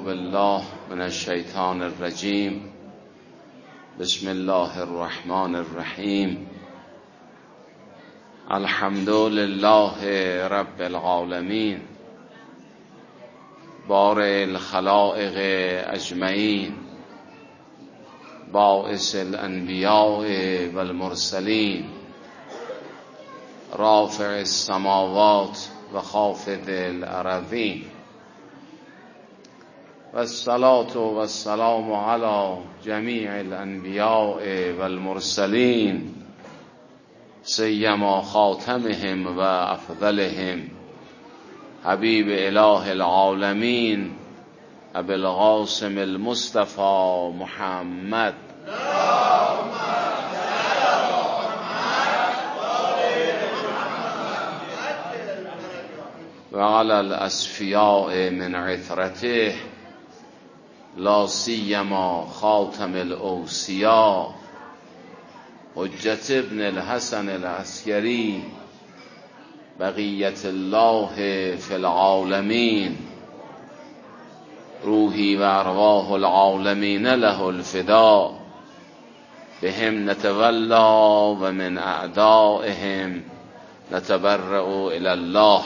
بالله من الشیطان الرجیم. بسم الله الرحمن الرحیم. الحمد لله رب العالمین، بارئ الخلائق اجمعین، باعث الانبیاء والمرسلین، رافع السماوات و خافض الارضین، و الصلاة و السلام علی جمیع الانبیاء والمرسلین، سیما خاتمهم و افضلهم حبیب اله العالمین ابی القاسم المصطفى محمد. و علی الاصفیاء من عطرته، لا سیما خاتم الاوصیاء حجت ابن الحسن العسکری بقیت الله فی العالمین، روحی و ارواح العالمین له الفداء، بهم نتولا و من اعدائهم نتبرأ الی الله.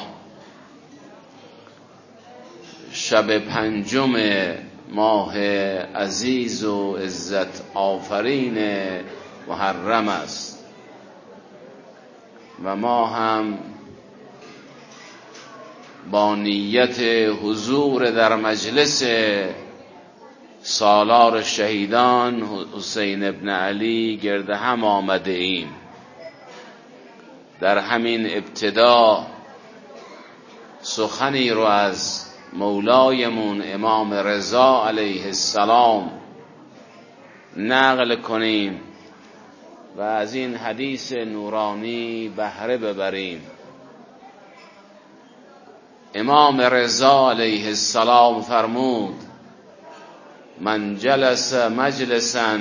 شب پنجم ماه عزیز و عزت آفرین محرم است و ما هم با نیت حضور در مجلس سالار شهیدان حسین ابن علی گرد هم آمده ایم. در همین ابتدا سخنی رو از مولایمون امام رضا علیه السلام نقل کنیم و از این حدیث نورانی بهره ببریم. امام رضا علیه السلام فرمود: من جلس مجلسا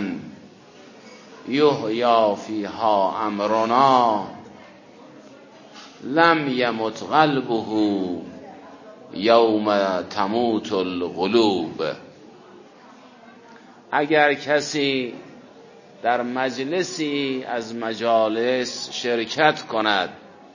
یحیی فیها امرنا لم یمت قلبه یوم تموت القلوب. اگر کسی در مجلسی از مجالس شرکت کند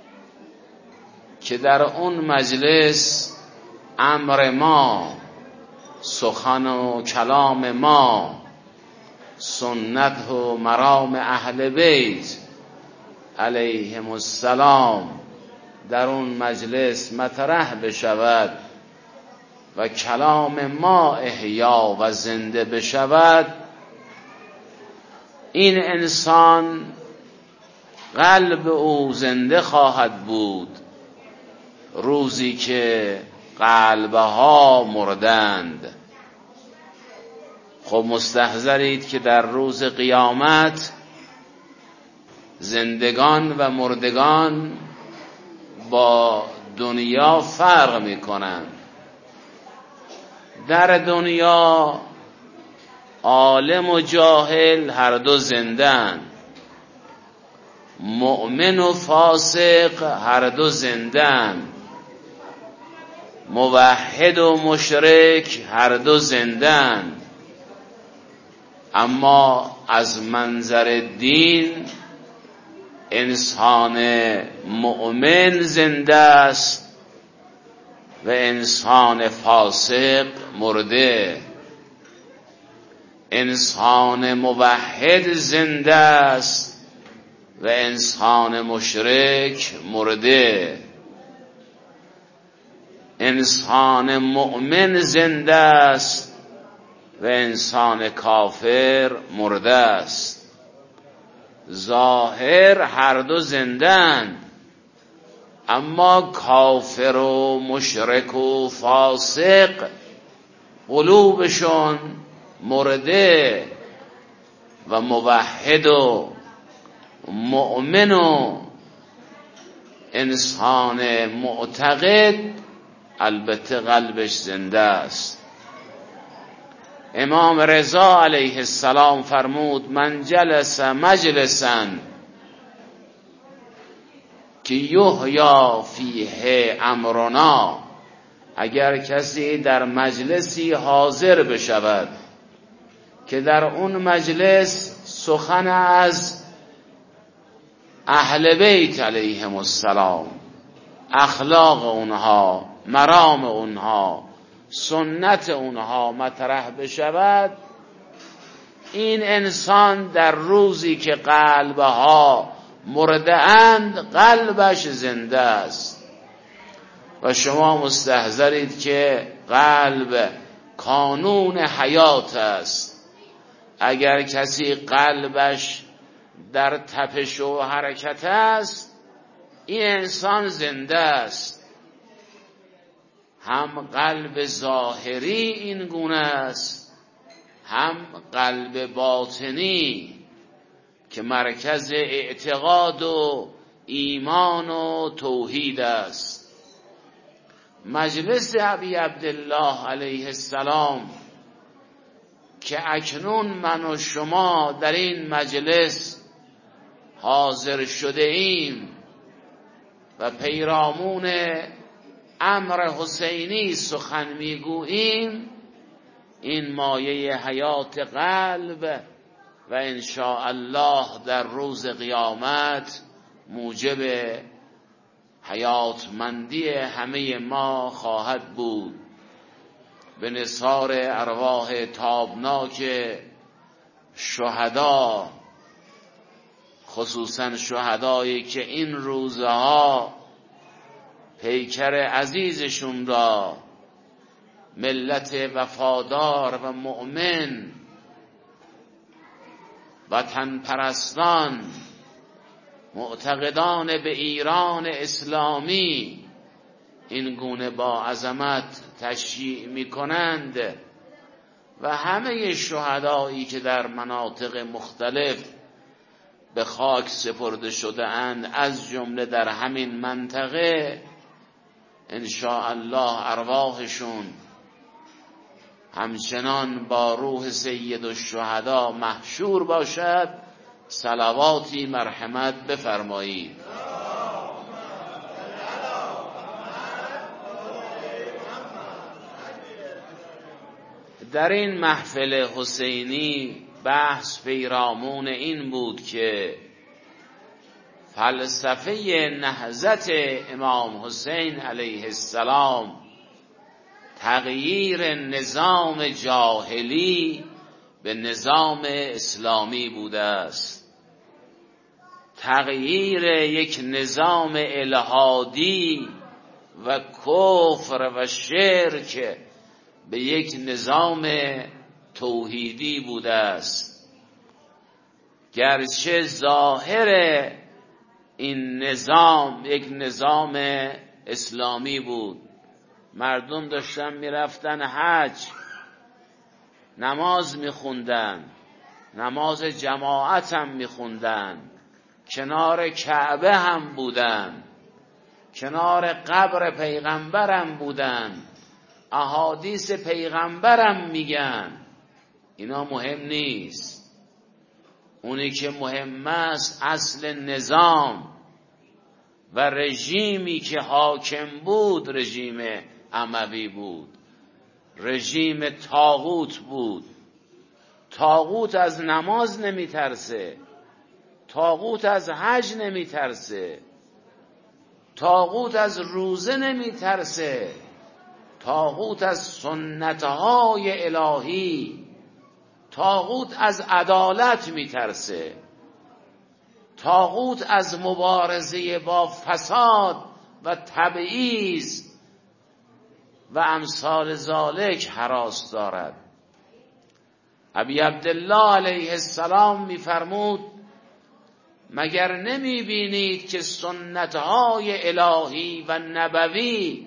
که در اون مجلس امر ما، سخن و کلام ما، سنت و مرام اهل بیت علیهم السلام در اون مجلس مطرح بشود و کلام ما احیا و زنده بشود، این انسان قلب او زنده خواهد بود روزی که قلبها مردند. خب مستحضرید که در روز قیامت زندگان و مردگان با دنیا فرق میکنند. در دنیا عالم و جاهل هر دو زندند، مؤمن و فاسق هر دو زندند، موحد و مشرک هر دو زندند. اما از منظر دین انسان مؤمن زنده است و انسان فاسق مرده. انسان موحد زنده است و انسان مشرک مرده. انسان مؤمن زنده است و انسان کافر مرده است. ظاهر هر دو زندند، اما کافر و مشرک و فاسق قلوبشون مرده و موحد و مؤمن و انسان معتقد البته قلبش زنده است. امام رضا علیه السلام فرمود: من جلس مجلسا که یحیی فیه امرنا، اگر کسی در مجلسی حاضر بشود که در اون مجلس سخن از اهل بیت علیهم السلام، اخلاق اونها، مرام اونها، سنت اونها مطرح بشود، این انسان در روزی که قلبها مرده اند قلبش زنده است. و شما مستحضرید که قلب کانون حیات است. اگر کسی قلبش در تپش و حرکت است، این انسان زنده است. هم قلب ظاهری این گونه است، هم قلب باطنی که مرکز اعتقاد و ایمان و توحید است. مجلس ابی عبدالله علیه السلام که اکنون من و شما در این مجلس حاضر شده ایم و پیرامون امر حسینی سخن میگوییم، این مایه حیات قلب و ان شاء الله در روز قیامت موجب حیاتمندی همه ما خواهد بود. به نثار ارواح تابناک شهدا، خصوصا شهدایی که این روزها پیکر عزیزشون را، ملت وفادار و مؤمن وطن پرستان معتقدان به ایران اسلامی این گونه با عظمت تشییع می کنند و همه شهدایی که در مناطق مختلف به خاک سپرده شده اند، از جمله در همین منطقه، ان شاء الله ارواحشون همچنان با روح سید الشهدا محشور باشد. صلواتی مرحمت بفرمایید. در این محفل حسینی بحث پیرامون این بود که فلسفه نهضت امام حسین علیه السلام تغییر نظام جاهلی به نظام اسلامی بوده است. تغییر یک نظام الحادی و کفر و شرک به یک نظام توحیدی بوده است. گرچه ظاهر این نظام یک نظام اسلامی بود، مردم داشتن میرفتن حج، نماز میخوندن، نماز جماعت هم میخوندن، کنار کعبه هم بودن، کنار قبر پیغمبرم بودن، احادیث پیغمبرم میگن. اینا مهم نیست. اونی که مهم است اصل نظام و رژیمی که حاکم بود رژیم اموی بود، رژیم طاغوت بود. طاغوت از نماز نمیترسه، طاغوت از حج نمیترسه، طاغوت از روزه نمیترسه، طاغوت از سنتهای الهی، طاغوت از عدالت میترسه، طاغوت از مبارزه با فساد و تبعیض و امثال ذالک هراس دارد. ابی عبدالله علیه السلام میفرمود مگر نمی بینید که سنتهای الهی و نبوی،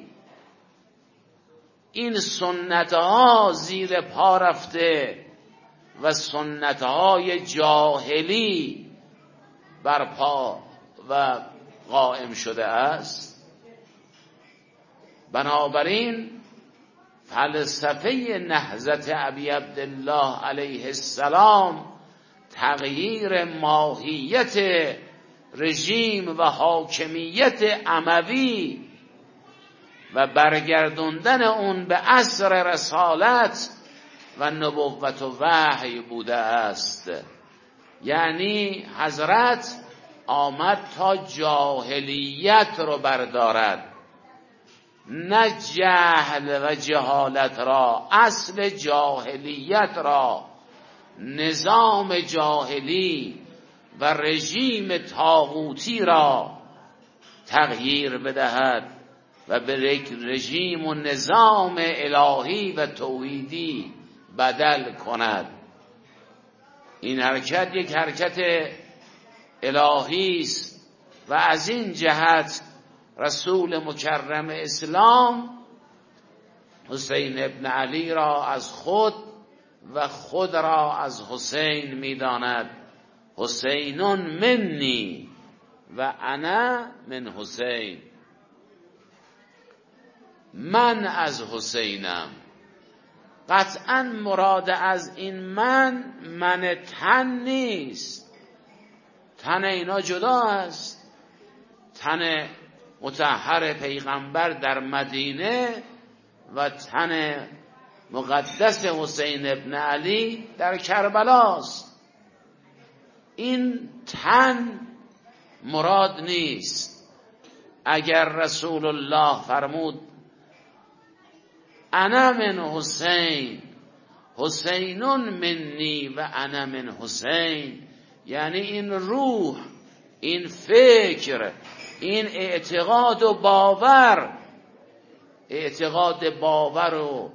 این سنتها زیر پا رفته و سنتهای جاهلی برپا و قائم شده است. بنابراین فلسفه نهضت ابی عبدالله علیه السلام تغییر ماهیت رژیم و حاکمیت اموی و برگردوندن اون به عصر رسالت و نبوت و وحی بوده است. یعنی حضرت آمد تا جاهلیت رو بردارد، نه جهل و جهالت را، اصل جاهلیت را، نظام جاهلی و رژیم طاغوتی را تغییر بدهد و به یک رژیم و نظام الهی و توحیدی بدل کند. این حرکت یک حرکت الهی است و از این جهت رسول مکرم اسلام حسین ابن علی را از خود و خود را از حسین می‌داند. حسینون منی و انا من حسین، من از حسینم. قطعا مراد از این من تن نیست، تن اینا جدا است. تن مطهر پیغمبر در مدینه و تن مقدس حسین ابن علی در کربلاست. این تن مراد نیست. اگر رسول الله فرمود انا من حسین، حسینون منی و انا من حسین، یعنی این روح، این فکر، این اعتقاد و باور، اعتقاد باور و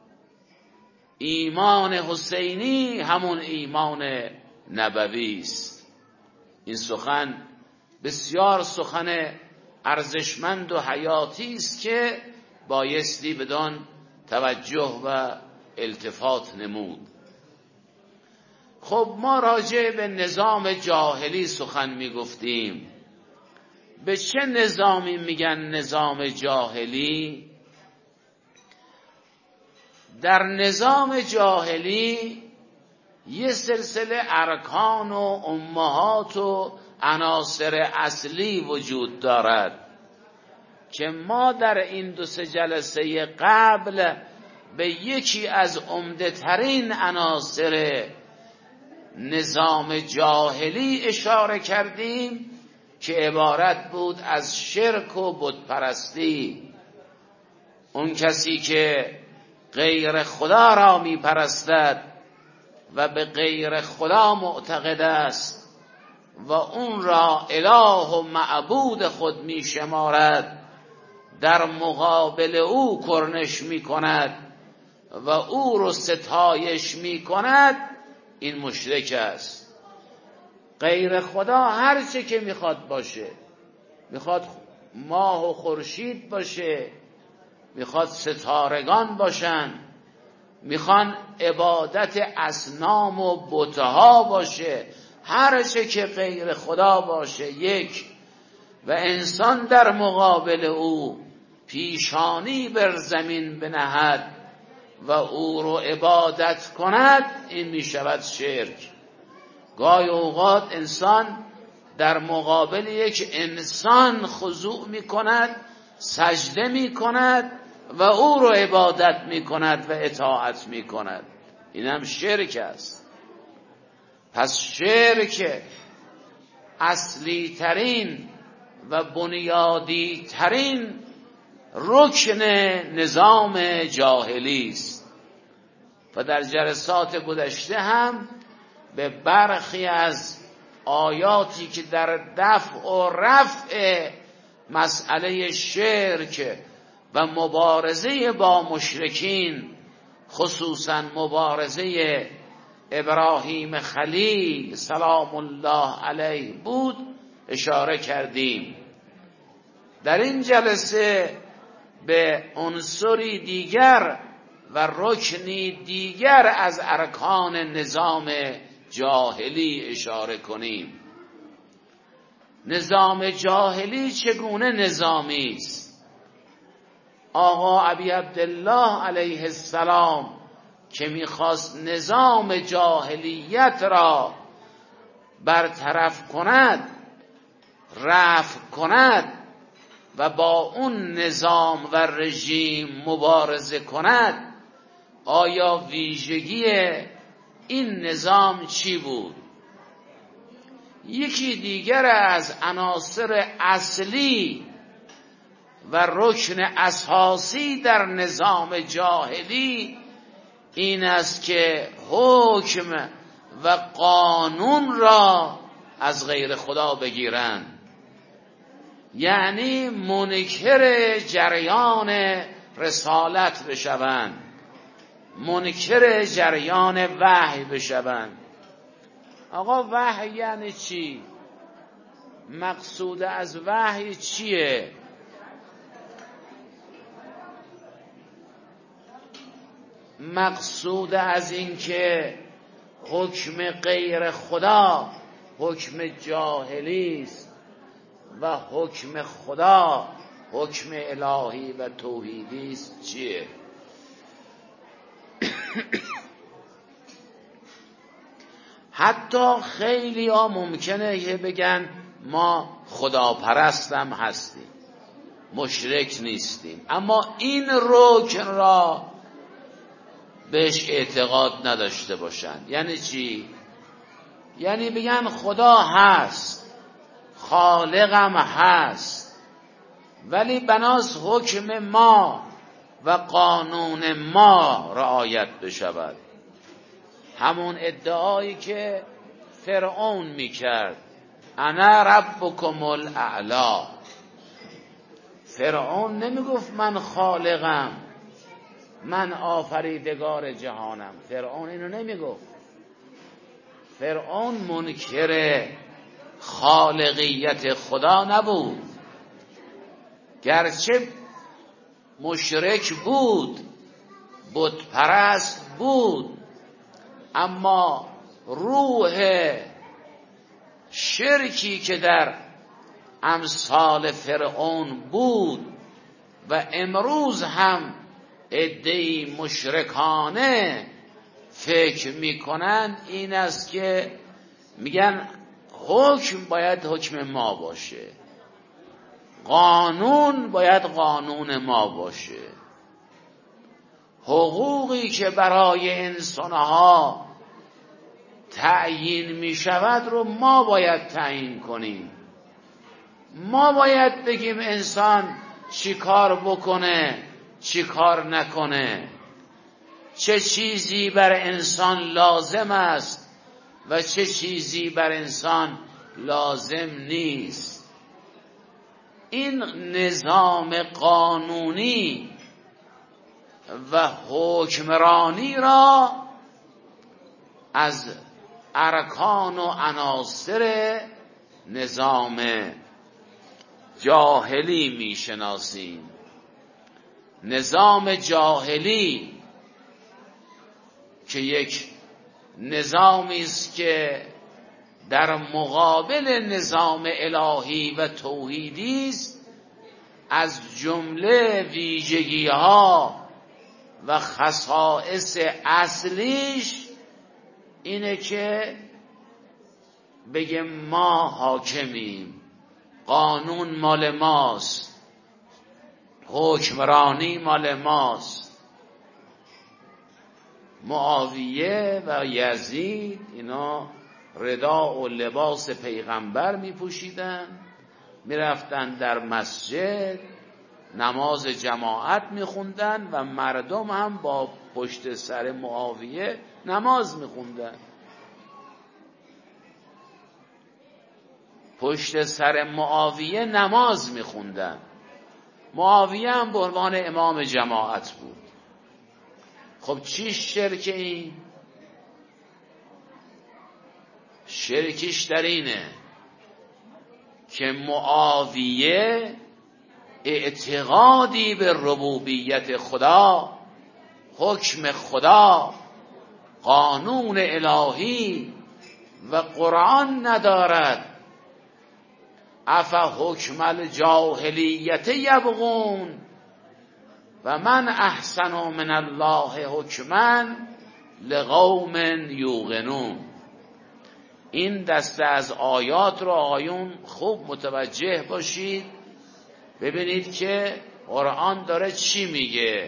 ایمان حسینی همون ایمان نبوی است. این سخن بسیار سخن ارزشمند و حیاتی است که بایستی بدان توجه و التفات نمود. خب ما راجع به نظام جاهلی سخن می گفتیم. به چه نظامی میگن نظام جاهلی؟ در نظام جاهلی یه سلسله ارکان و امهات و عناصر اصلی وجود دارد که ما در این 2-3 جلسه قبل به یکی از عمده ترین عناصر نظام جاهلی اشاره کردیم که عبارت بود از شرک و بت پرستی. اون کسی که غیر خدا را می پرستد و به غیر خدا معتقد است و اون را اله و معبود خود می شمارد، در مقابل او کرنش می کند و او رو ستایش می کند، این مشرک است. غیر خدا هر چه که میخواد باشه، میخواد ماه و خورشید باشه، میخواد ستارگان باشن، میخوان عبادت اصنام و بتها باشه، هر چه که غیر خدا باشه یک، و انسان در مقابل او پیشانی بر زمین بنهد و او رو عبادت کند، این میشود شرک. گاهی اوقات انسان در مقابل یک انسان خضوع می کند، سجده می کند و او رو عبادت می کند و اطاعت می کند، این هم شرک است. پس شرک اصلی ترین و بنیادی ترین رکن نظام جاهلی است و در جلسات گذشته هم به برخی از آیاتی که در دفع و رفع مسئله شرک و مبارزه با مشرکین، خصوصا مبارزه ابراهیم خلیل سلام الله علیه بود، اشاره کردیم. در این جلسه به عنصری دیگر و رکنی دیگر از ارکان نظام جاهلی اشاره کنیم. نظام جاهلی چگونه نظامی است؟ آقا ابی عبدالله علیه السلام که میخواست نظام جاهلیت را برطرف کند، رفع کند، و با اون نظام و رژیم مبارزه کند، آیا ویژگی این نظام چی بود؟ یکی دیگر از عناصر اصلی و رکن اساسی در نظام جاهلی این است که حکم و قانون را از غیر خدا بگیرند، یعنی منکر جریان رسالت بشوند، منکر جریان وحی بشوند. آقا وحی یعنی چی؟ مقصود از وحی چیه؟ مقصود از این که حکم غیر خدا حکم جاهلی است و حکم خدا حکم الهی و توحیدی است چیه؟ حتی خیلی ها ممکنه که بگن ما خداپرستم هستیم، مشرک نیستیم، اما این رکن را بهش اعتقاد نداشته باشن. یعنی چی؟ یعنی بگن خدا هست، خالقم هست، ولی بناس حکم ما و قانون ما رعایت بشود. همون ادعایی که فرعون میکرد، انا ربکم الاعلی. فرعون نمیگفت من خالقم، من آفریدگار جهانم. فرعون اینو نمیگفت. فرعون منکر خالقیت خدا نبود، گرچه مشرک بود، بت پرست بود، اما روح شرکی که در امثال فرعون بود و امروز هم عده‌ای مشرکانه فکر میکنن این است که میگن حکم باید حکم ما باشه، قانون باید قانون ما باشه، حقوقی که برای انسانها تعیین میشود رو ما باید تعیین کنیم، ما باید بگیم انسان چی کار بکنه چی کار نکنه، چه چیزی بر انسان لازم است و چه چیزی بر انسان لازم نیست. این نظام قانونی و حکمرانی را از ارکان و عناصر نظام جاهلی میشناسیم. نظام جاهلی که یک نظامی است که در مقابل نظام الهی و توحیدی است، از جمله ویژگی‌ها و خصائص اصلیش اینه که بگه ما حاکمیم، قانون مال ماست، حکمرانی مال ماست. معاویه و یزید اینا ردا و لباس پیغمبر می پوشیدن، می رفتن در مسجد نماز جماعت می خوندن و مردم هم با پشت سر معاویه نماز می خوندن. پشت سر معاویه نماز می خوندن. معاویه هم به عنوان امام جماعت بود. خب چی شرک این؟ شرکش در اینه که معاویه اعتقادی به ربوبیت خدا، حکم خدا، قانون الهی و قرآن ندارد. اف حکم الجاهلیت یبغون و من احسن من الله حکما لقوم یوقنون. این دسته از آیات رو آقایون خوب متوجه باشید ببینید که قرآن داره چی میگه.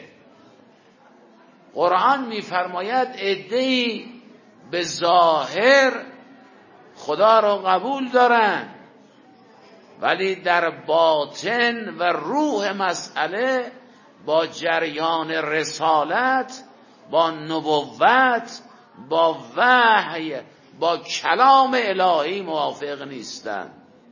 قرآن میفرماید عده‌ای به ظاهر خدا رو قبول دارن، ولی در باطن و روح مسئله با جریان رسالت، با نبوت، با وحی، با کلام الهی موافق نیستند.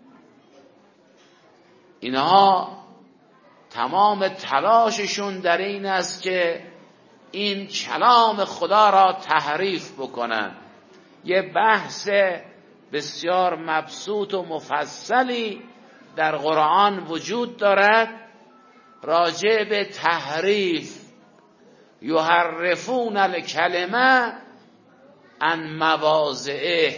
اینها تمام تلاششون در این است که این کلام خدا را تحریف بکنن. یه بحث بسیار مبسوط و مفصلی در قرآن وجود دارد راجع به تحریف. یحرفون الکلمه عن مواضعه.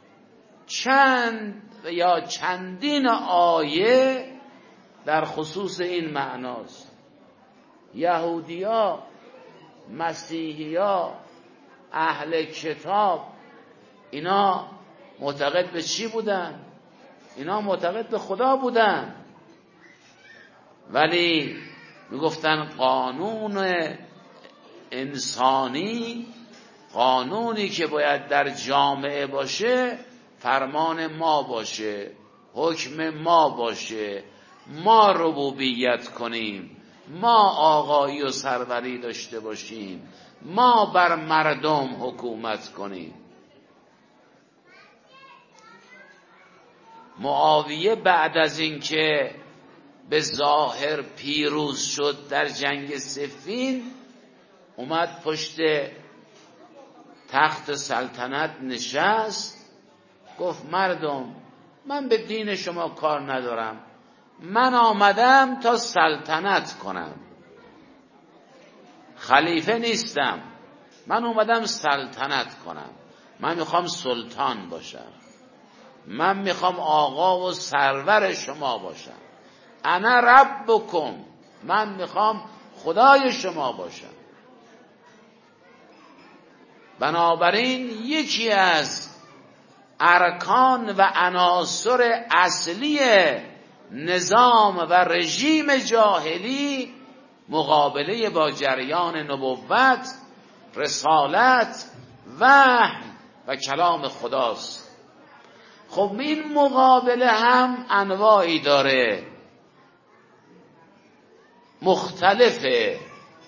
چند یا چندین آیه در خصوص این معناست. یهودیا، مسیحیا، اهل کتاب، اینا معتقد به چی بودن؟ اینا معتقد به خدا بودن، ولی میگفتن قانون انسانی، قانونی که باید در جامعه باشه فرمان ما باشه، حکم ما باشه، ما ربوبیت کنیم، ما آقایی و سروری داشته باشیم، ما بر مردم حکومت کنیم. معاویه بعد از اینکه به ظاهر پیروز شد در جنگ صفین، اومد پشت تخت سلطنت نشست، گفت مردم من به دین شما کار ندارم، من آمدم تا سلطنت کنم، خلیفه نیستم، من اومدم سلطنت کنم، من میخوام سلطان باشم، من میخوام آقا و سرور شما باشم، انا ربکم، من میخوام خدای شما باشم. بنابراین یکی از ارکان و عناصر اصلی نظام و رژیم جاهلی مقابله با جریان نبوت، رسالت، وحی و کلام خداست. خب این مقابله هم انواعی داره، مختلفه.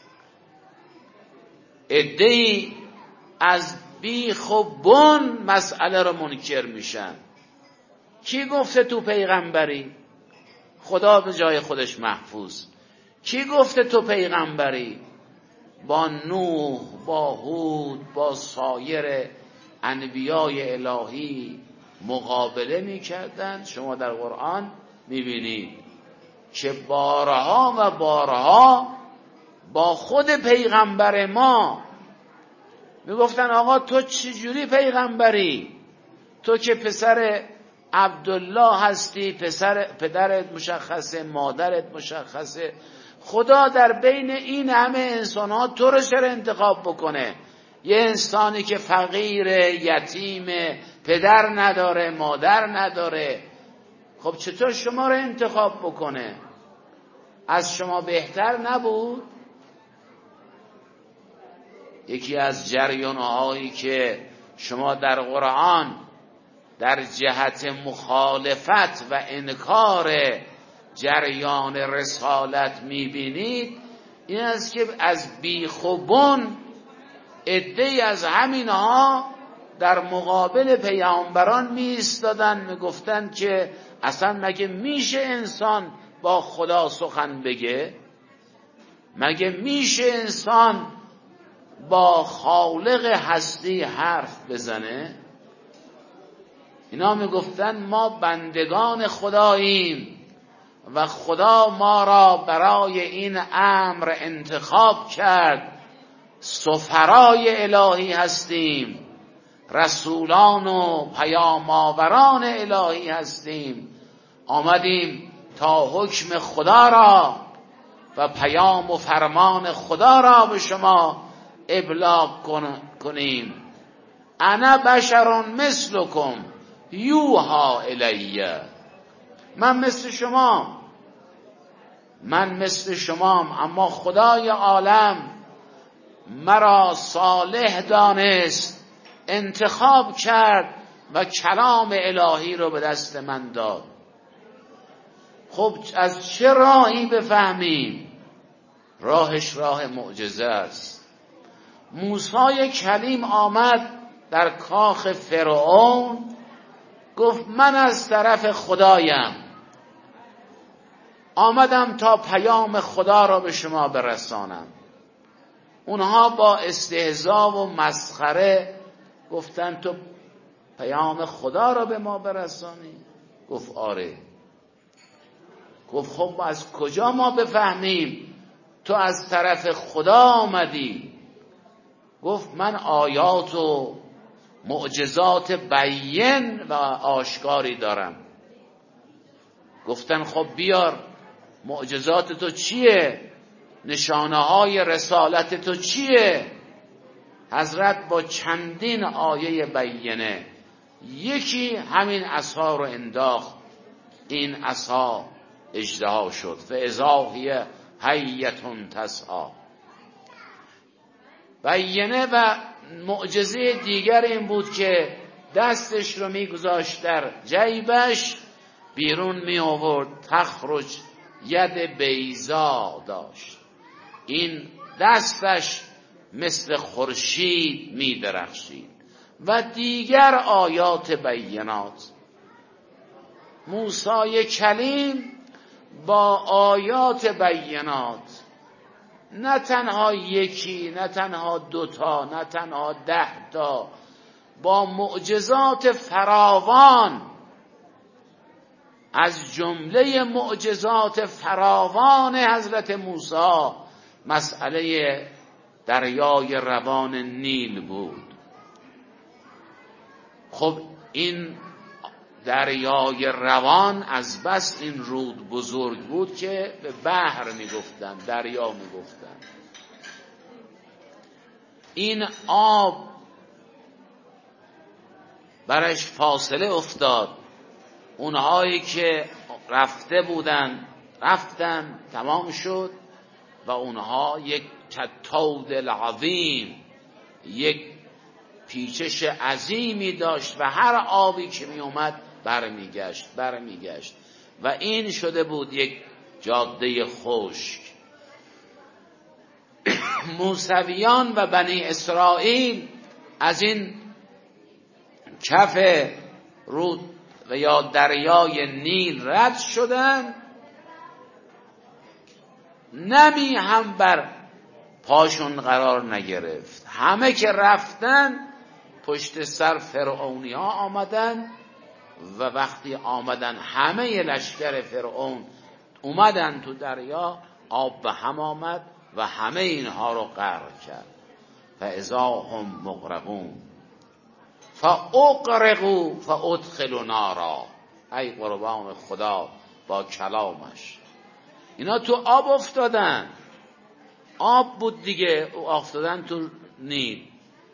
عده‌ای از بیخ و بن مسئله رو منکر میشن. کی گفته تو پیغمبری؟ خدا به جای خودش محفوظ. کی گفته تو پیغمبری؟ با نوح، با هود، با سایر انبیای الهی مقابله میکردن. شما در قرآن میبینید که بارها و بارها با خود پیغمبر ما میگفتن آقا تو چجوری پیغمبری؟ تو که پسر عبدالله هستی، پدرت مشخصه، مادرت مشخصه، خدا در بین این همه انسان ها تو رو چرا انتخاب بکنه؟ یه انسانی که فقیر، یتیم، پدر نداره، مادر نداره، خب چطور شما رو انتخاب بکنه؟ از شما بهتر نبود؟ یکی از جریان‌هایی که شما در قرآن در جهت مخالفت و انکار جریان رسالت میبینید این است که از بیخ و بن عده‌ای از همینها در مقابل پیامبران میایستادن، میگفتن که اصلا مگه میشه انسان با خدا سخن بگه؟ مگه میشه انسان با خالق هستی حرف بزنه؟ اینا میگفتن ما بندگان خداییم و خدا ما را برای این امر انتخاب کرد، سفرای الهی هستیم، رسولان و پیام آوران الهی هستیم، آمدیم تا حکم خدا را و پیام و فرمان خدا را به شما ابلاغ کنیم. انا بشر مثلکم یوحی الیه، من مثل شما، من مثل شمام، اما خدای عالم مرا صالح دانست، انتخاب کرد و کلام الهی رو به دست من داد. خب از چه راهی بفهمیم؟ راهش راه معجزه است. موسی کلیم آمد در کاخ فرعون، گفت من از طرف خدایم، آمدم تا پیام خدا را به شما برسانم. اونها با استهزا و مسخره گفتن تو پیام خدا را به ما برسانی؟ گفت آره. گفت خب از کجا ما بفهمیم تو از طرف خدا آمدی؟ گفت من آیات و معجزات بیان و آشکاری دارم. گفتن خب بیار، معجزات تو چیه؟ نشانه های رسالت تو چیه؟ حضرت با چندین آیه بیانه، یکی همین عصا رو انداخت، این عصا اژدها شد، فاذا هی حیة تسعی. بیانه و معجزه دیگر این بود که دستش رو میگذاشت در جیبش، بیرون می آورد، تخرج ید بیضا داشت، این دستش مثل خورشید می درخشید و دیگر آیات بینات. موسی کلیم با آیات بینات، نه تنها یکی، نه تنها دوتا، نه تنها 10 تا، با معجزات فراوان، از جمله معجزات فراوان حضرت موسی مسئله دریای روان نیل بود. خب این دریای روان از بس این رود بزرگ بود که به بحر میگفتن، دریا میگفتن. این آب برش فاصله افتاد، اونهایی که رفته بودن رفتن، تمام شد، و اونها یک کالطود العظیم، یک پیچش عظیمی داشت و هر آبی که می اومد برمیگشت و این شده بود یک جاده خشک. موسویان و بنی اسرائیل از این کف رود و یا دریای نیل رد شدن، نمی هم بر پاشون قرار نگرفت. همه که رفتن پشت سر فرعونی ها آمدن و وقتی آمدن همه لشکر فرعون اومدن تو دریا، آب به هم آمد و همه اینها رو غرق کرد. فاذا هم مغرقون فاغرقوا فادخلوا نارا. ای قربان خدا با کلامش، اینا تو آب افتادن، آب بود دیگه، افتادن تو نیل،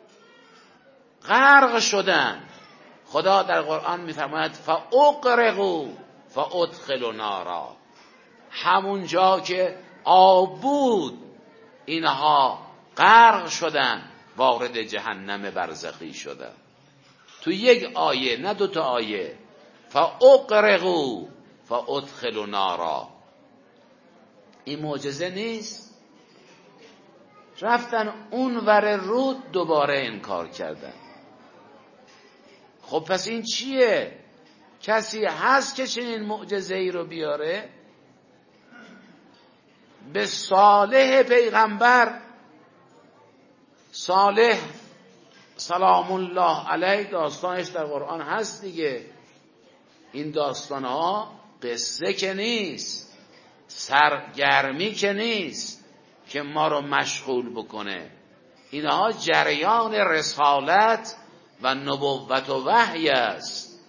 غرق شدن. خدا در قرآن میفرماید فاغرقوا فادخلوا نارا، همون جا که آب بود اینها غرق شدن، وارد جهنم برزخی شدن. تو یک آیه، نه 2 تا آیه، فاغرقوا فادخلوا نارا. این معجزه نیست؟ رفتن اون ور رود، دوباره انکار کردن. خب پس این چیه؟ کسی هست که چنین معجزه‌ای رو بیاره؟ به صالح پیغمبر، صالح سلام الله علیه، داستانش در قرآن هست دیگه. این داستانها قصه که نیست، سرگرمی که نیست که ما رو مشغول بکنه. اینها جریان رسالت و نبوت و وحی است.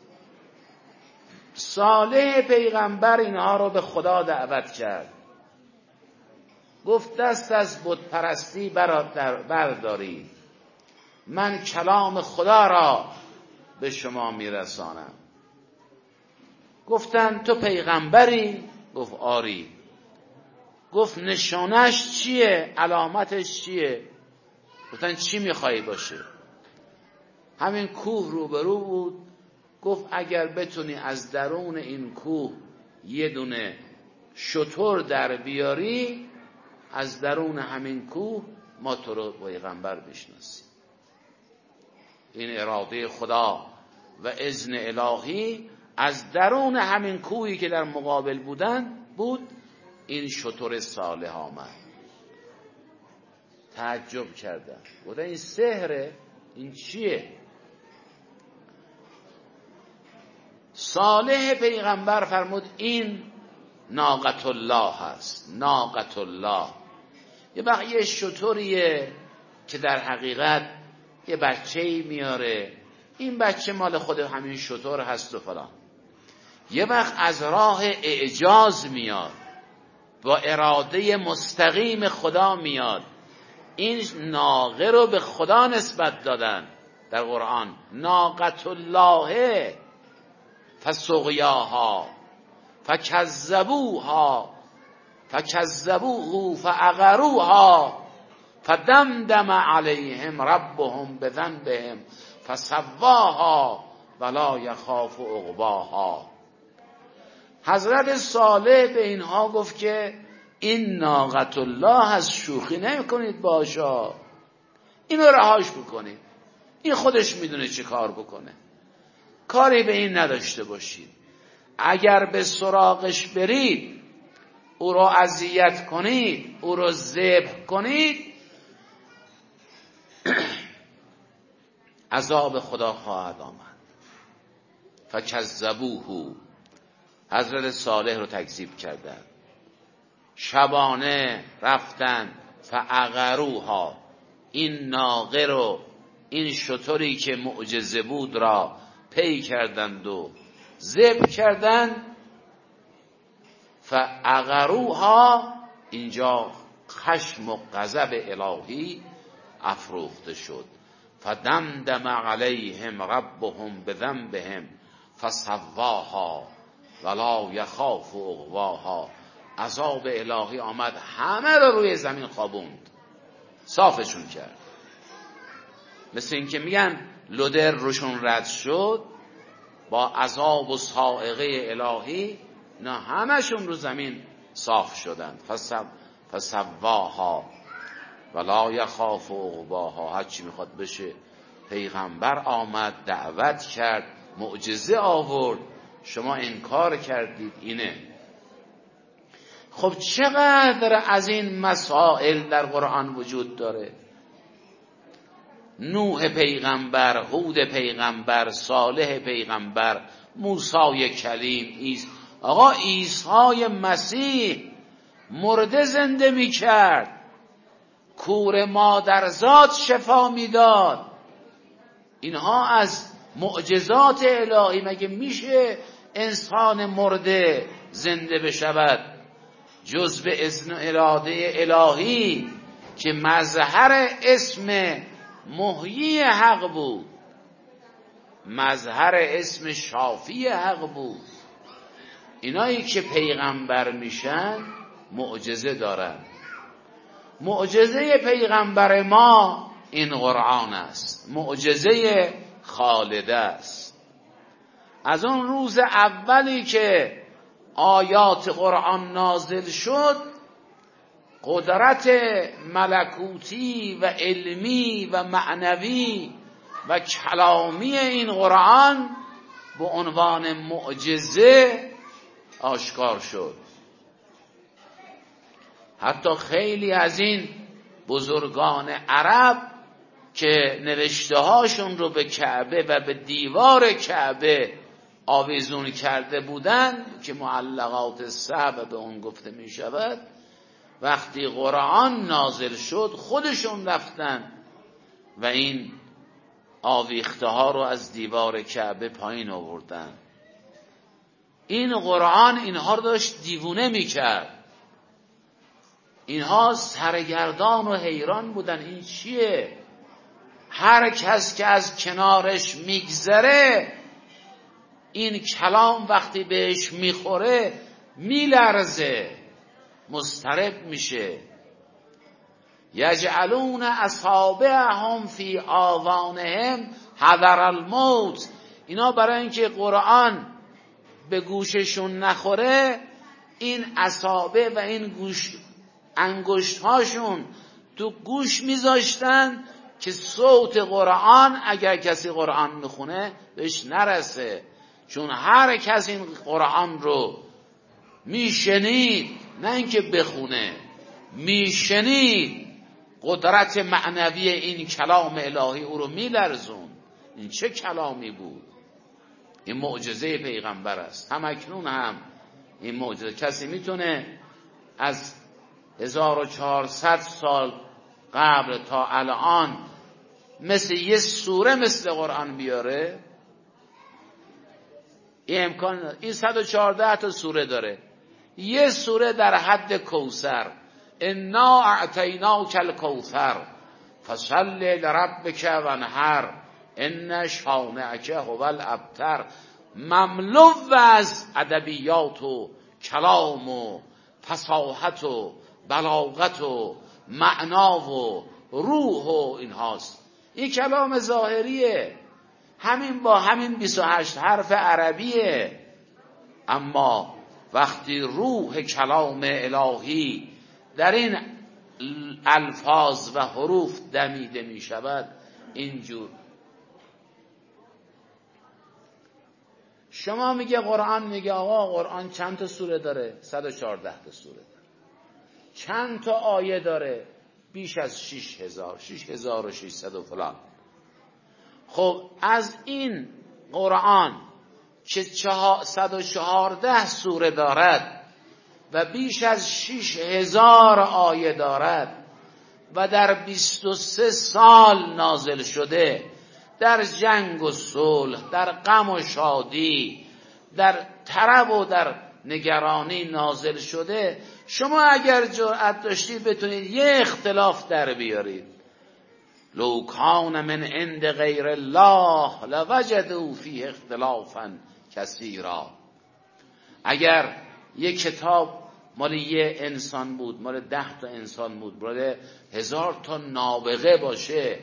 صالح پیغمبر اینها رو به خدا دعوت کرد، گفت دست از بت پرستی بردارید، من کلام خدا را به شما میرسانم. گفتن تو پیغمبری؟ گفت آری. گفت نشانش چیه؟ علامتش چیه؟ گفتن چی میخوایی باشه؟ همین کوه روبرو بود. گفت اگر بتونی از درون این کوه یه دونه شتر در بیاری، از درون همین کوه ما تو رو پیغمبر بشناسیم. این اراده خدا و اذن الهی از درون همین کوهی که در مقابل بود این شتر صالح آمد. تعجب کردن، گفتن این سحره، این چیه؟ صالح پیغمبر فرمود این ناقة الله هست. ناقة الله یه شتریه که در حقیقت یه بچه‌ای میاره، این بچه مال خود همین شتر هست و فلان. یه وقت از راه اعجاز میاد، با اراده مستقیم خدا میاد. این ناقه رو به خدا نسبت دادن در قرآن، ناقة الله فسقیاها فکذبوها فکذبوه فعقروها فدمدم علیهم ربهم بذنبهم فسواها ولا یخاف عقباها. حضرت صالح به اینها گفت که این ناقة الله از شوخی نکنید باشا، اینو رهاش بکنید، این خودش میدونه چه کار بکنه، کاری به این نداشته باشید. اگر به سراغش برید، او رو اذیت کنید، او رو ذبح کنید، عذاب خدا خواهد آمد. فکذبوه، حضرت صالح رو تکذیب کردند. شبانه رفتن فعقروها، این ناقه رو، این شتری که معجزه بود را پی کردند و ذبح کردند. فعقروها، اینجا خشم و غضب الهی افروخته شد. فدمدم علیهم ربهم بذنبهم فسواها ولا یخاف عقباها. عذاب الهی آمد، همه رو روی زمین خوابوند، صافشون کرد. مثل این که میگن لودر روشون رد شد با عذاب و صاعقه الهی، نه همشون رو زمین صاف شدند. فسواها ولا یخاف عقباها. هر چی میخواد بشه. پیغمبر آمد، دعوت کرد، معجزه آورد، شما انکار کردید. اینه. خب چقدر از این مسائل در قرآن وجود داره. نوح پیغمبر، هود پیغمبر، صالح پیغمبر، موسی کلیم، آقا عیسی مسیح مرده زنده می کرد، کور مادرزاد شفا میداد. اینها از معجزات الهی. مگه میشه انسان مرده زنده بشود جز به اذن اراده الهی که مظهر اسم محیی حق بود، مظهر اسم شافی حق بود. اینایی که پیغمبر میشن معجزه دارن. معجزه پیغمبر ما این قرآن است، معجزه خالده است. از اون روز اولی که آیات قرآن نازل شد، قدرت ملکوتی و علمی و معنوی و کلامی این قرآن به عنوان معجزه آشکار شد. حتی خیلی از این بزرگان عرب که نوشته هاشون رو به کعبه و به دیوار کعبه آویزون کرده بودند که معلقات سبع به اون گفته می شود، وقتی قرآن نازل شد خودشون رفتن و این آویخته ها رو از دیوار کعبه پایین آوردن. این قرآن اینها رو داشت دیوونه می کرد. اینها سرگردان و حیران بودن، این چیه؟ هر کس که از کنارش میگذره این کلام وقتی بهش میخوره میلرزه، مضطرب میشه. یجعلون اصابعهم فی آذانهم حذر الموت. اینا برای اینکه قرآن به گوششون نخوره این اصابع و این انگشت هاشون تو گوش میذاشتن که صوت قرآن اگر کسی قرآن میخونه بهش نرسه. چون هر کس این قرآن رو میشنید، نه اینکه بخونه، میشنید، قدرت معنوی این کلام الهی او رو میلرزون. این چه کلامی بود؟ این معجزه پیغمبر است. همکنون هم این معجزه کسی میتونه از 1400 سال قبل تا الان مثل یه سوره مثل قرآن بیاره؟ این امکان. این 114 تا سوره داره. یه سوره در حد کوثر، انا اعطیناک الکوثر فصل لربک وانحر ان شانئک هو الابتر، مملو از ادبیات و کلام و فصاحت و بلاغت و معنا و روح و اینهاست. این کلام ظاهریه، همین با همین 28 حرف عربیه. اما وقتی روح کلام الهی در این الفاظ و حروف دمیده می شود اینجور. شما میگه قرآن، میگه آقا قرآن چند تا سوره داره؟ 114 تا سوره داره. چند تا آیه داره؟ بیش از 6600 و فلان. خب از این قرآن که 114 سوره دارد و بیش از 6000 آیه دارد و در 23 سال نازل شده، در جنگ و صلح، در غم و شادی، در طرب و در نگرانی نازل شده، شما اگر جرأت داشتید بتونید یه اختلاف در بیارید، لو کان من عند غیر الله لوجدوا فیه اختلافا کثیرا. اگر یک کتاب مال یه انسان بود، مال 10 تا انسان بود، مال 1000 تا نابغه باشه،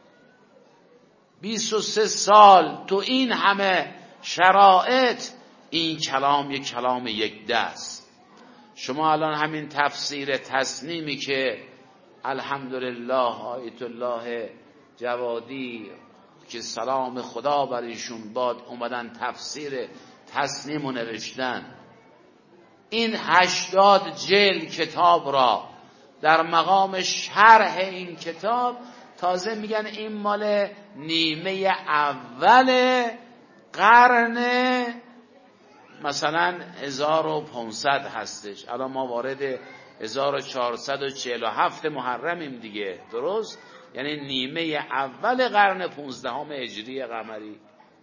23 سال تو این همه شرایط، این کلام یک کلام یک دست. شما الان همین تفسیر تسنیمی که الحمدلله آیت الله جوادی که سلام خدا بر ایشون باد اومدن تفسیر تسنیم رو نوشتن، این 80 جلد کتاب را در مقام شرح این کتاب تازه میگن این مال نیمه اول قرن مثلا 1500 هستش. الان ما وارد 1447 محرمیم دیگه، درست؟ یعنی نیمه اول قرن 15 هجری قمری.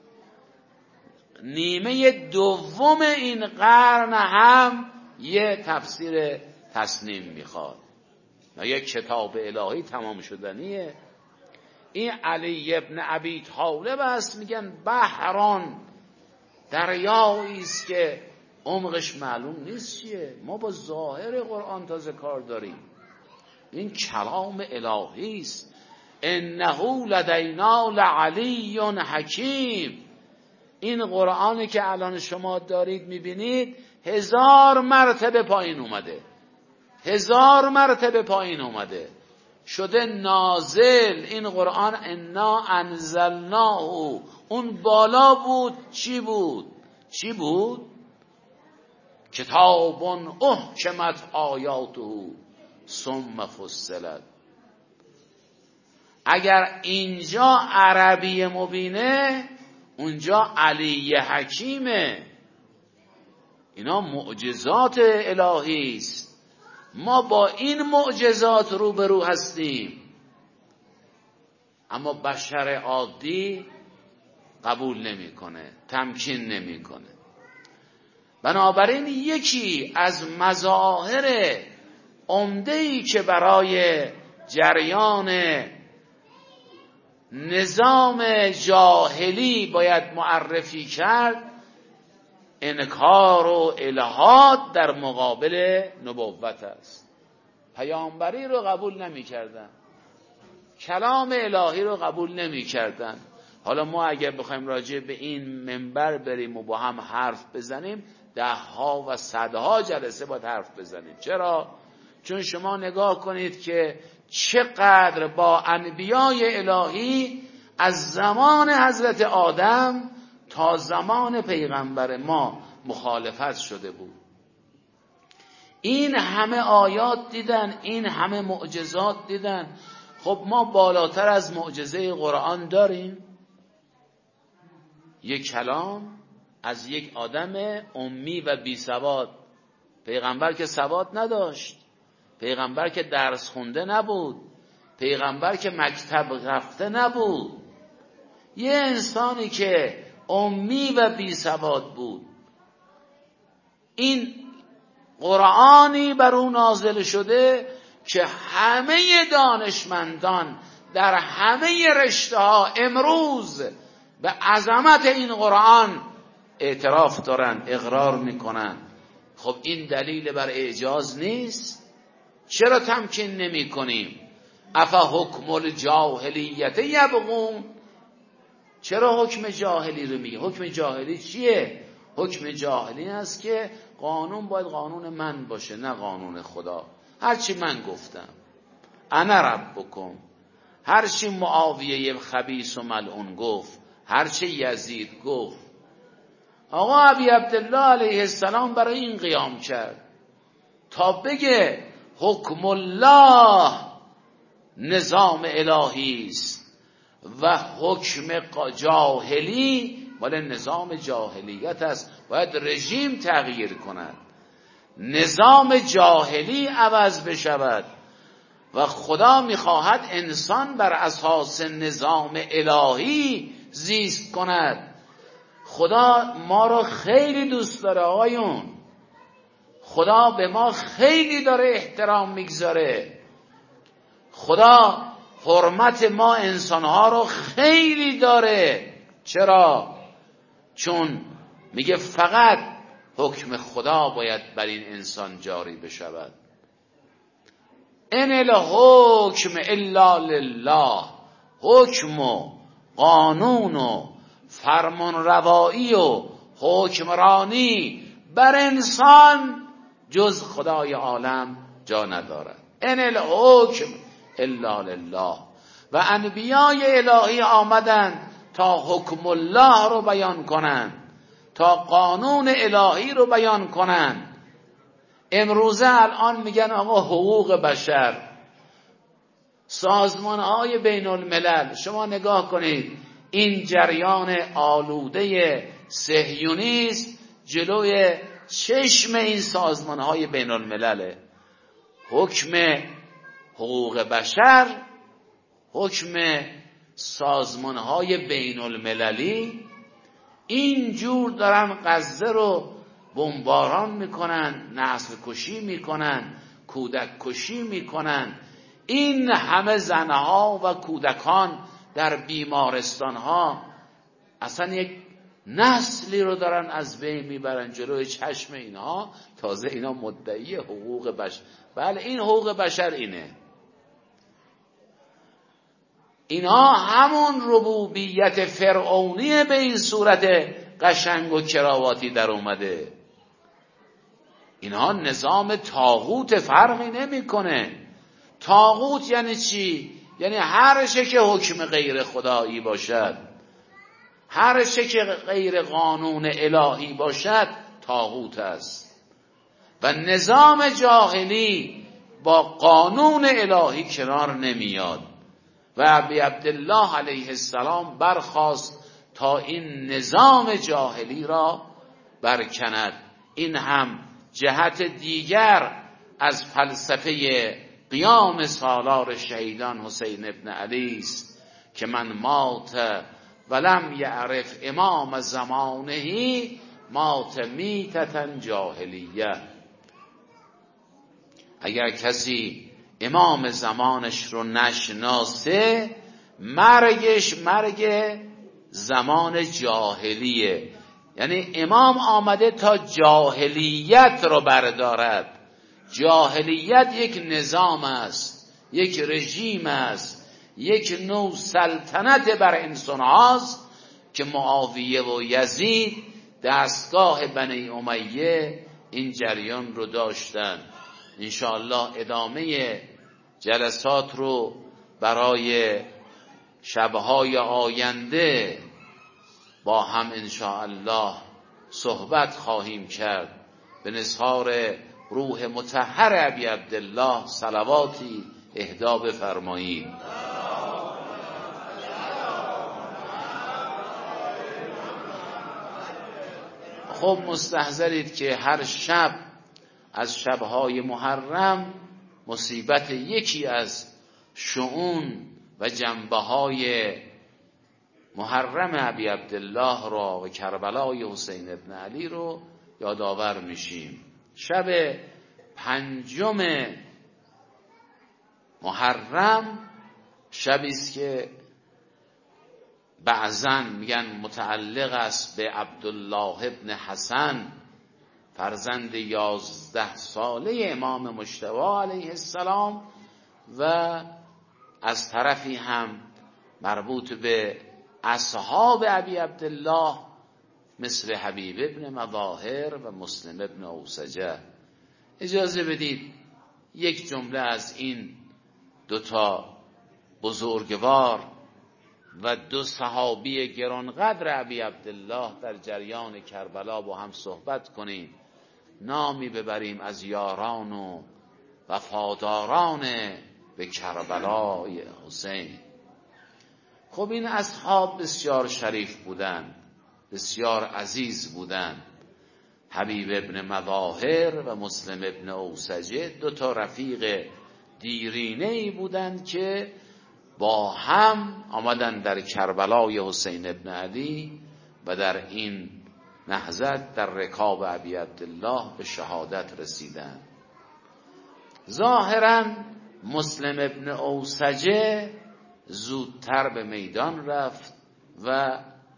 نیمه دوم این قرن هم یه تفسیر تسنیم میخواد. یک کتاب الهی تمام شدنیه. این علی ابن ابی طالب است، میگن بحران، دریایی است که عمقش معلوم نیست چیه. ما با ظاهر قرآن تازه کار داریم. این کلام الهی است. انه لدینا لعلی حکیم. این قرآنی که الان شما دارید میبینید 1000 مرتبه پایین اومده، 1000 مرتبه پایین اومده، شده نازل. این قرآن انا انزلناه، اون بالا بود چی بود؟ چی بود؟ کتاب احکمت آیاته ثم فصلت. اگر اینجا عربی مبینه اونجا علی حکیمه. اینا معجزات الهی است. ما با این معجزات روبرو هستیم، اما بشر عادی قبول نمیکنه، تمکین نمیکنه. بنابراین یکی از مظاهر عمده‌ای که برای جریان نظام جاهلی باید معرفی کرد انکار و الحاد در مقابل نبوت است. پیامبری رو قبول نمی کردن، کلام الهی رو قبول نمی کردن. حالا ما اگر بخوایم راجع به این منبر بریم و با هم حرف بزنیم 10 ها و 100 ها جلسه باید حرف بزنیم. چرا؟ چون شما نگاه کنید که چقدر با انبیای الهی از زمان حضرت آدم تا زمان پیغمبر ما مخالفت شده بود. این همه آیات دیدن، این همه معجزات دیدن. خب ما بالاتر از معجزه قرآن داریم؟ یک کلام از یک آدم امی و بی سواد. پیغمبر که سواد نداشت، پیغمبر که درس خونده نبود، پیغمبر که مکتب رفته نبود، یه انسانی که امی و بی سواد بود، این قرآنی بر او نازل شده که همه دانشمندان در همه رشته ها امروز به عظمت این قرآن اعتراف دارن، اقرار میکنن. خب این دلیل بر اعجاز نیست؟ چرا تمکین نمی کنیم؟ افا حکم الجاهلیت یبغون، چرا حکم جاهلی رو میگه؟ حکم جاهلی چیه؟ حکم جاهلی است که قانون باید قانون من باشه، نه قانون خدا. هرچی من گفتم، انا ربکم، هرچی معاویه خبیث و ملعون گفت، هرچی یزید گفت. آقا ابی عبدالله علیه السلام برای این قیام کرد تا بگه حکم الله نظام الهی است و حکم جاهلی مال نظام جاهلیت است، باید رژیم تغییر کند، نظام جاهلی عوض بشود و خدا میخواهد انسان بر اساس نظام الهی زیست کند. خدا ما رو خیلی دوست داره آقایون، خدا به ما خیلی داره احترام میگذاره، خدا حرمت ما انسانها رو خیلی داره. چرا؟ چون میگه فقط حکم خدا باید بر این انسان جاری بشود. ان الحکم الا لله، حکم و قانون و فرمان روایی و حکمرانی بر انسان جز خدای عالم جا ندارد. ان الحکم الا لله. و انبیای الهی آمدن تا حکم الله رو بیان کنن، تا قانون الهی رو بیان کنن. امروزه الان میگن آقا حقوق بشر، سازمانهای بین الملل. شما نگاه کنید این جریان آلوده صهیونیست جلوی چشم این سازمانهای بین الملله. حکم حقوق بشر، حکم سازمانهای بین المللی اینجور دارن غزه رو بمباران میکنن، نسل کشی میکنن، کودک کشی میکنن. این همه زنها و کودکان در بیمارستانها اصلا یک نسلی رو دارن از بین میبرن جلوی چشم اینها. تازه اینا مدعی حقوق بشر. بله این حقوق بشر اینه. اینها همون ربوبیت فرعونی به این صورت قشنگ و کراواتی در اومده. اینها نظام طاغوت فرقی نمیکنه. طاغوت یعنی چی؟ یعنی هر چه که حکم غیر خدایی باشد، هر چه که غیر قانون الهی باشد طاغوت است. و نظام جاهلی با قانون الهی کنار نمیاد. و ابی عبدالله علیه السلام برخاست تا این نظام جاهلی را برکند. این هم جهت دیگر از فلسفه قیام سالار شهیدان حسین ابن علی است که من مات ولم یعرف امام زمانه مات میتة جاهلیه. اگر کسی امام زمانش رو نشناسه مرگش مرگ زمان جاهلیه. یعنی امام آمده تا جاهلیت رو بردارد. جاهلیت یک نظام است، یک رژیم است، یک نوع سلطنت بر انسان هاست که معاویه و یزید دستگاه بنی امیه این جریان رو داشتن. انشاءالله ادامه جلسات رو برای شبهای آینده با هم انشاءالله صحبت خواهیم کرد. به نثار روح مطهر ابی عبدالله صلواتی اهدا بفرمایید. خب مستحضرید که هر شب از شبهای محرم مصیبت یکی از شؤون و جنبه‌های محرم ابی عبدالله را و کربلای حسین ابن علی رو یادآور میشیم. شب 5 محرم شبی است که بعضن میگن متعلق است به عبدالله ابن حسن، فرزند 11 ساله امام مجتبی علیه السلام، و از طرفی هم مربوط به اصحاب ابی عبدالله مثل حبیب ابن مظاهر و مسلم ابن اوسجه. اجازه بدید یک جمله از این 2 بزرگوار و 2 صحابی گرانقدر ابی عبدالله در جریان کربلا با هم صحبت کنیم، نامی ببریم از یاران و وفاداران به کربلای حسین. خب این اصحاب بسیار شریف بودند، بسیار عزیز بودند. حبیب ابن مظاهر و مسلم ابن اوسجه 2 رفیق دیرینه‌ای بودند که با هم آمدن در کربلای حسین ابن علی و در این نهضت در رکاب ابی عبدالله به شهادت رسیدند. ظاهرا مسلم ابن اوسجه زودتر به میدان رفت و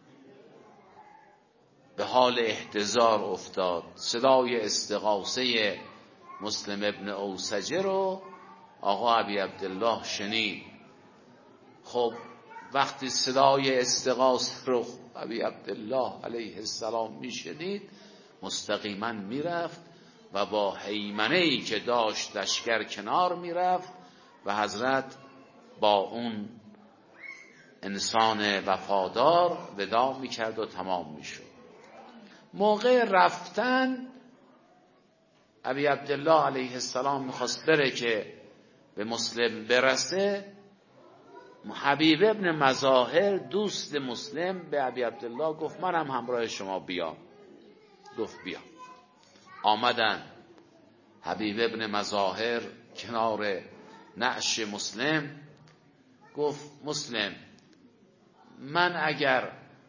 به حال احتضار افتاد. صدای استغاثه مسلم ابن اوسجه رو آقا ابی عبدالله شنید. خب وقتی صدای استغاثه رو ابی عبدالله علیه السلام میشنید مستقیما میرفت و با هیمنه‌ای که داشت لشکر کنار میرفت و حضرت با اون انسان وفادار وداع میکرد و تمام میشد. موقع رفتن ابی عبدالله علیه السلام میخواست بره که به مسلم برسه. حبیب ابن مظاهر دوست مسلم به ابی عبدالله گفت منم همراه شما بیام. گفت بیا. آمدن. حبیب ابن مظاهر کنار نعش مسلم گفت مسلم من اگر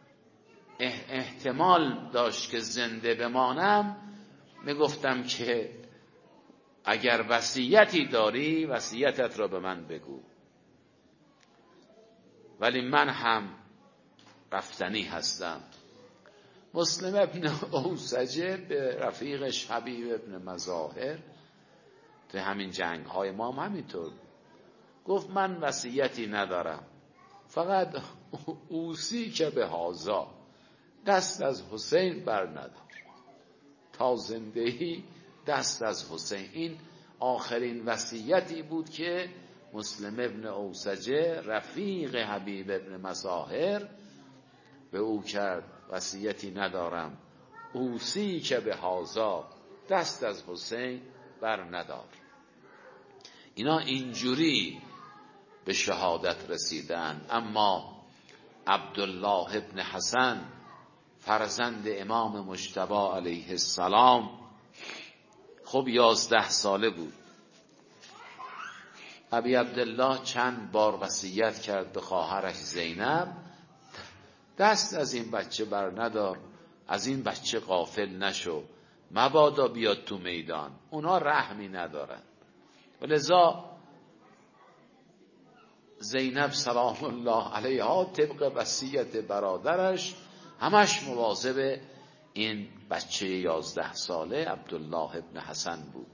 احتمال داشت که زنده بمانم میگفتم که اگر وصیتی داری وصیتت را به من بگو، ولی من هم رفتنی هستم. مسلم ابن اوسجه به رفیقش حبیب ابن مظاهر تو همین جنگ های ما هم همینطور گفت من وصیتی ندارم، فقط اوصی که به هازا دست از حسین بر ندار، تا زندگی دست از حسین. این آخرین وصیتی بود که مسلم ابن اوسجه رفیق حبیب ابن مظاهر به او کرد. وصیتی ندارم، اوصی که به هازا دست از حسین بر ندار. اینا اینجوری به شهادت رسیدن. اما عبدالله ابن حسن فرزند امام مجتبی علیه السلام خب 11 ساله بود. ابی عبدالله چند بار وصیت کرد به خواهرش زینب دست از این بچه بر ندار، از این بچه غافل نشو، مبادا بیاد تو میدان، اونا رحمی ندارن. ولذا زینب سلام الله علیها طبق وصیت برادرش همش مواظب این بچه 11 ساله عبدالله ابن حسن بود.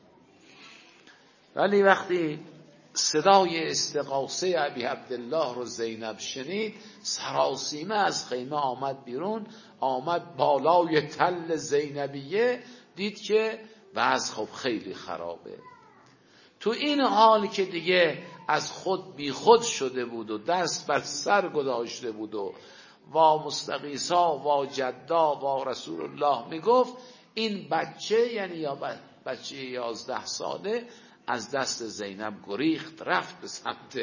ولی وقتی صدای استغاثه ابی عبدالله رو زینب شنید، سراسیمه از خیمه آمد بیرون، آمد بالای تل زینبیه، دید که وضع خب خیلی خرابه. تو این حال که دیگه از خود بی خود شده بود و دست بر سر گذاشته بود و وا مستغیثا وا جدا وا رسول الله میگفت، این بچه یعنی یا بچه 11 ساله از دست زینب گریخت، رفت به سمت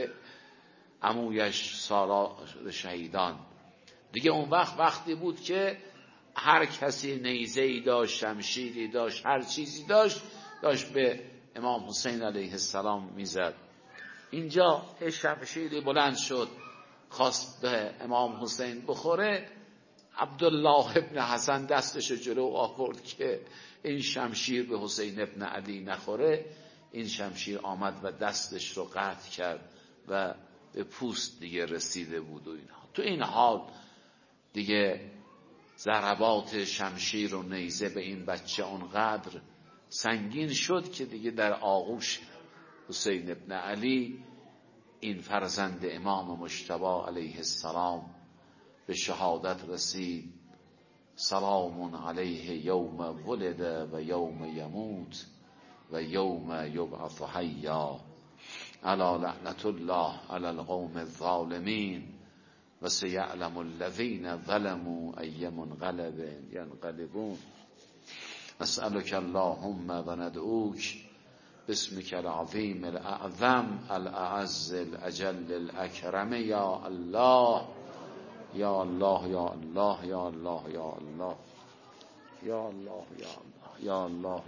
عمویش سالار شهیدان. دیگه اون وقتی بود که هر کسی نیزه‌ای داشت، شمشیری داشت، هر چیزی داشت به امام حسین علیه السلام میزد. اینجا شمشیری بلند شد خواست به امام حسین بخوره، عبدالله ابن حسن دستش جلو آورد که این شمشیر به حسین ابن علی نخوره. این شمشیر آمد و دستش رو قطع کرد و به پوست دیگه رسیده بود و اینها. تو این حال دیگه ضربات شمشیر و نیزه به این بچه اونقدر سنگین شد که دیگه در آغوش حسین ابن علی این فرزند امام مجتبی علیه السلام به شهادت رسید. سلام علیه یوم ولد و یوم یموت و یوم یبعث حیا الا لعنت الله علی القوم الظالمین و سیعلم الذین ظلموا ای منقلب ینقلبون. نسألک اللهم و ندعوک باسمک العظیم الاعظم الاعز الاجل الاکرم یا الله یا الله یا الله یا الله یا الله یا الله یا الله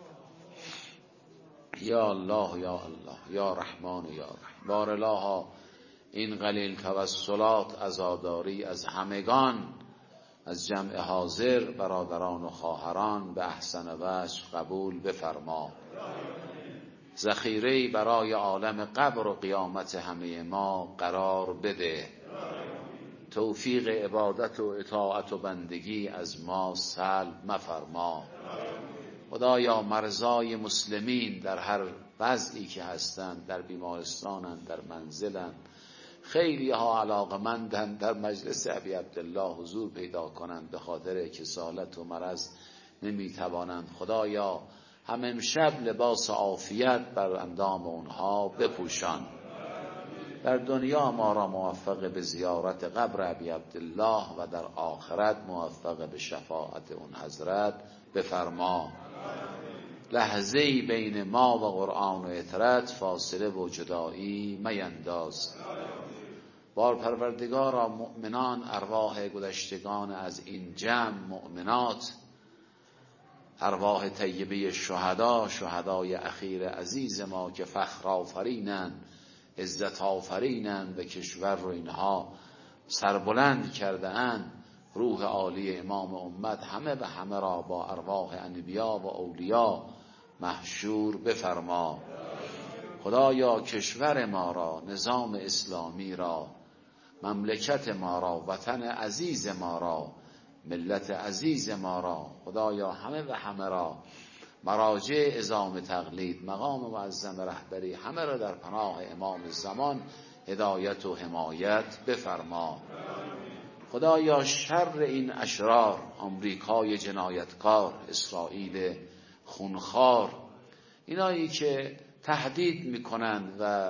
یا الله یا الله یا رحمان یا رحیم. بار الله این قلیل توسلات عزاداری از همگان، از جمع حاضر برادران و خواهران به احسن وجه قبول بفرما. ذخیره‌ای برای عالم قبر و قیامت همه ما قرار بده. توفیق عبادت و اطاعت و بندگی از ما سلب مفرما. خدایا مرضای مسلمین در هر وضعی که هستند، در بیمارستانند، در منزلند، خیلی ها علاقمندند در مجلس ابی عبدالله حضور پیدا کنند، به خاطر کسالت و مرض نمیتوانند. خدایا هم امشب لباس عافیت بر اندام اونها بپوشان. در دنیا ما را موفق به زیارت قبر ابی عبدالله و در آخرت موفق به شفاعت اون حضرت بفرما. لحظه‌ای بین ما و قرآن و اطرت فاصله و جدایی مینداز. بار پروردگارا مؤمنان، ارواح گذشتگان از این جمع مؤمنات، ارواح طیبه شهدا، شهدای اخیر عزیز ما که فخر آفرینند، عزت آفرینند و کشور رو اینها سربلند کرده اند، روح عالی امام امت همه و همه را با ارواح انبیا و اولیاء محشور بفرما. خدایا کشور ما را، نظام اسلامی را، مملکت ما را، وطن عزیز ما را، ملت عزیز ما را، خدایا همه و همه را، مراجع عظام تقلید، مقام معظم رهبری، همه را در پناه امام زمان هدایت و حمایت بفرما. خدایا شر این اشرار، آمریکای جنایتکار، اسرائیل خونخوار، اینایی که تهدید میکنند و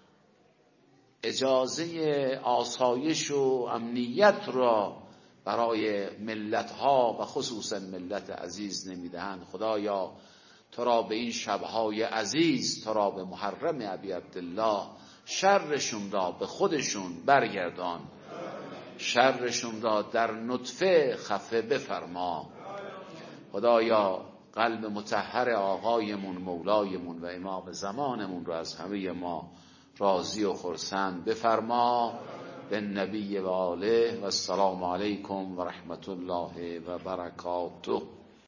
اجازه آسایش و امنیت را برای ملتها و خصوصا ملت عزیز نمیدهند، خدایا تو را به این شبهای عزیز، تو را به محرم ابی عبدالله، شرشون را به خودشون برگردان، شرشون را در نطفه خفه بفرما. خدایا قلب مطهر آقایمون، مولایمون و امام زمانمون را از همه ما راضی و خرسند بفرما. به نبی و آله و السلام علیکم و رحمت الله و برکاته.